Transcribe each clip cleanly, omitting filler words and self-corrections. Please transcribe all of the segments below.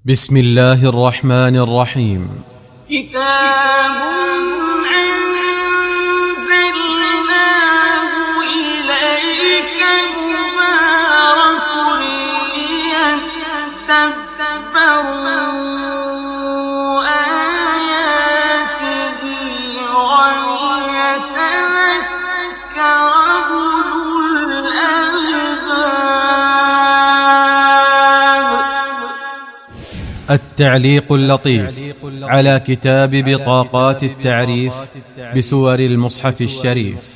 بسم الله الرحمن الرحيم. كتاب أنزلناه إليك مبارك ليدبروا آياته وليتذكر أولو الألباب. التعليق اللطيف على كتاب بطاقات التعريف بسور المصحف الشريف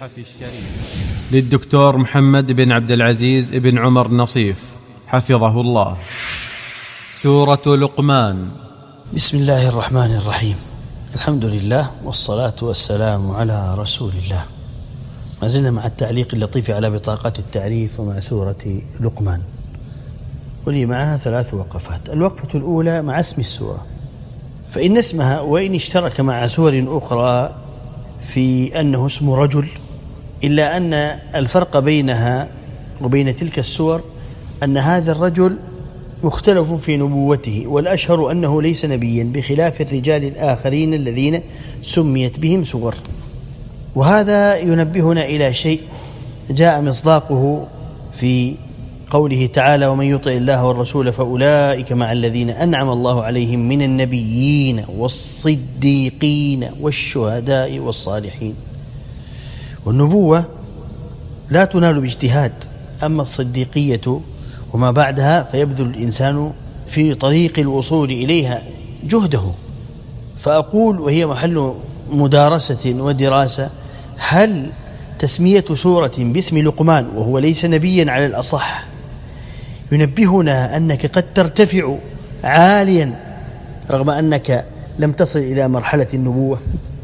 للدكتور محمد بن عبد العزيز بن عمر نصيف حفظه الله. سورة لقمان. بسم الله الرحمن الرحيم. الحمد لله والصلاة والسلام على رسول الله. ما زلنا مع التعليق اللطيف على بطاقات التعريف ومع سورة لقمان، ولي معها 3 وقفات. الوقفة الأولى مع اسم السورة، فإن اسمها وإن اشترك مع سور أخرى في أنه اسم رجل، إلا أن الفرق بينها وبين تلك السور أن هذا الرجل مختلف في نبوته، والأشهر أنه ليس نبيا بخلاف الرجال الآخرين الذين سميت بهم سور. وهذا ينبهنا إلى شيء جاء مصداقه في قوله تعالى: ومن يطع الله والرسول فأولئك مع الذين أنعم الله عليهم من النبيين والصديقين والشهداء والصالحين. والنبوة لا تنال باجتهاد، أما الصديقية وما بعدها فيبذل الإنسان في طريق الوصول إليها جهده. فأقول، وهي محل مدارسة ودراسة، هل تسمية سورة باسم لقمان وهو ليس نبيا على الأصح ينبهنا أنك قد ترتفع عاليا رغم أنك لم تصل إلى مرحلة النبوة؟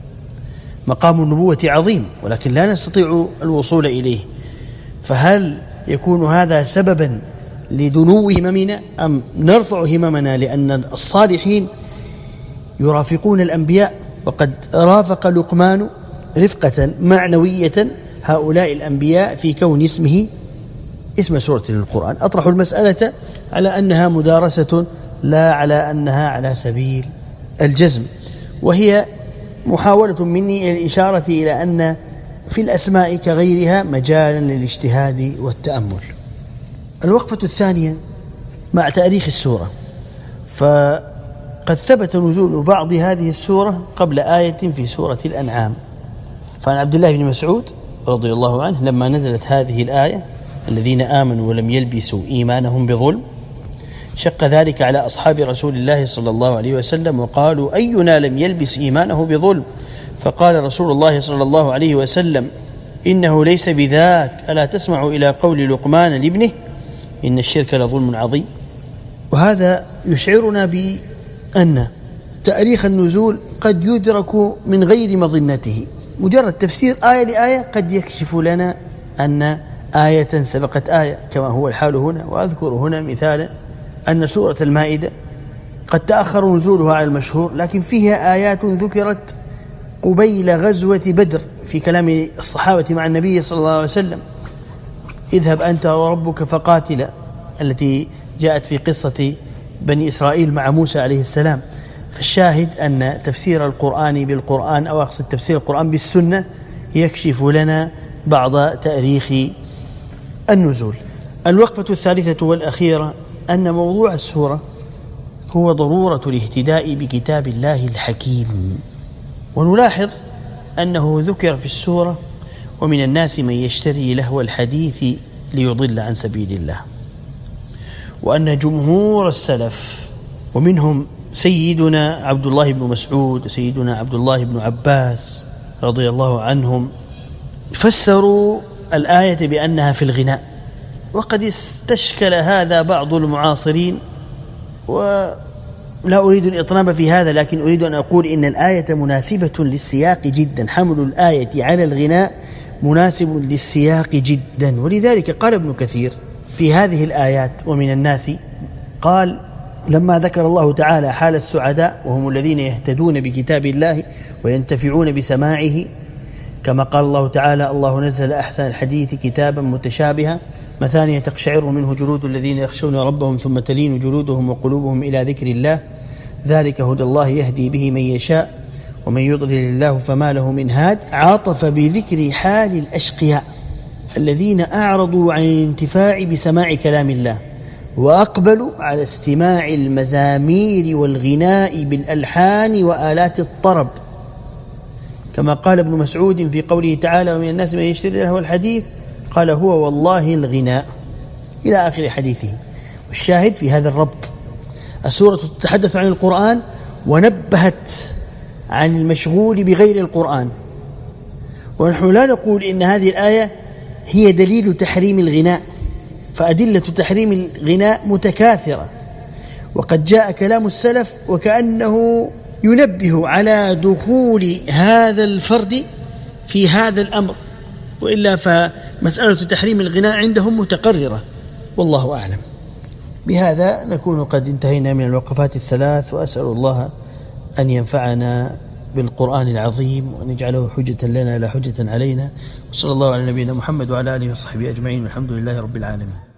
مقام النبوة عظيم ولكن لا نستطيع الوصول إليه، فهل يكون هذا سببا لدنو هممنا أم نرفع هممنا؟ لأن الصالحين يرافقون الأنبياء، وقد رافق لقمان رفقة معنوية هؤلاء الأنبياء في كون اسمه اسم سورة للقرآن. أطرح المسألة على أنها مدارسة لا على أنها على سبيل الجزم، وهي محاولة مني إلى الإشارة إلى أن في الأسماء كغيرها مجالا للاجتهاد والتأمل. الوقفة الثانية مع تاريخ السورة، فقد ثبت نزول بعض هذه السورة قبل آية في سورة الأنعام. فعن عبد الله بن مسعود رضي الله عنه لما نزلت هذه الآية: الذين آمنوا ولم يلبسوا إيمانهم بظلم، شق ذلك على أصحاب رسول الله صلى الله عليه وسلم وقالوا: أينا لم يلبس إيمانه بظلم؟ فقال رسول الله صلى الله عليه وسلم: إنه ليس بذاك، ألا تسمع إلى قول لقمان لابنه: إن الشرك لظلم عظيم. وهذا يشعرنا بأن تاريخ النزول قد يدرك من غير مظنته. مجرد تفسير آية لآية قد يكشف لنا أن آية سبقت آية، كما هو الحال هنا. وأذكر هنا مثالا أن سورة المائدة قد تأخر نزولها على المشهور، لكن فيها آيات ذكرت قبيل غزوة بدر في كلام الصحابة مع النبي صلى الله عليه وسلم: اذهب أنت وربك فقاتلا، التي جاءت في قصة بني إسرائيل مع موسى عليه السلام. فالشاهد أن تفسير القرآن بالقرآن، أو أقصد تفسير القرآن بالسنة، يكشف لنا بعض تاريخ النزول. الوقفة الثالثة والأخيرة أن موضوع السورة هو ضرورة الاهتداء بكتاب الله الحكيم. ونلاحظ أنه ذكر في السورة: ومن الناس من يشتري لهو الحديث ليضل عن سبيل الله. وأن جمهور السلف ومنهم سيدنا عبد الله بن مسعود وسيدنا عبد الله بن عباس رضي الله عنهم فسروا الآية بأنها في الغناء. وقد استشكل هذا بعض المعاصرين، ولا أريد الإطناب في هذا، لكن أريد أن أقول إن الآية مناسبة للسياق جدا. حمل الآية على الغناء مناسب للسياق جدا. ولذلك قال ابن كثير في هذه الآيات: ومن الناس، قال لما ذكر الله تعالى حال السعداء وهم الذين يهتدون بكتاب الله وينتفعون بسماعه، كما قال الله تعالى: الله نزل أحسن الحديث كتابا متشابها مثانية تقشعر منه جلود الذين يخشون ربهم ثم تلين جلودهم وقلوبهم إلى ذكر الله ذلك هدى الله يهدي به من يشاء ومن يضلل الله فما له من هاد. عاطف بذكر حال الأشقياء الذين أعرضوا عن الانتفاع بسماع كلام الله وأقبلوا على استماع المزامير والغناء بالألحان وآلات الطرب، كما قال ابن مسعود في قوله تعالى ومن الناس من يشتري له الحديث قال هو والله الغناء إلى آخر حديثه. والشاهد في هذا الربط السورة تتحدث عن القرآن ونبهت عن المشغول بغير القرآن، ونحن لا نقول إن هذه الآية هي دليل تحريم الغناء، فأدلة تحريم الغناء متكاثرة، وقد جاء كلام السلف وكأنه ينبه على دخول هذا الفرد في هذا الأمر، وإلا فمسألة تحريم الغناء عندهم متقررة والله أعلم. بهذا نكون قد انتهينا من الوقفات الثلاث، وأسأل الله أن ينفعنا بالقرآن العظيم وأن يجعله حجة لنا لا حجة علينا، وصلى الله على نبينا محمد وعلى آله وصحبه أجمعين، والحمد لله رب العالمين.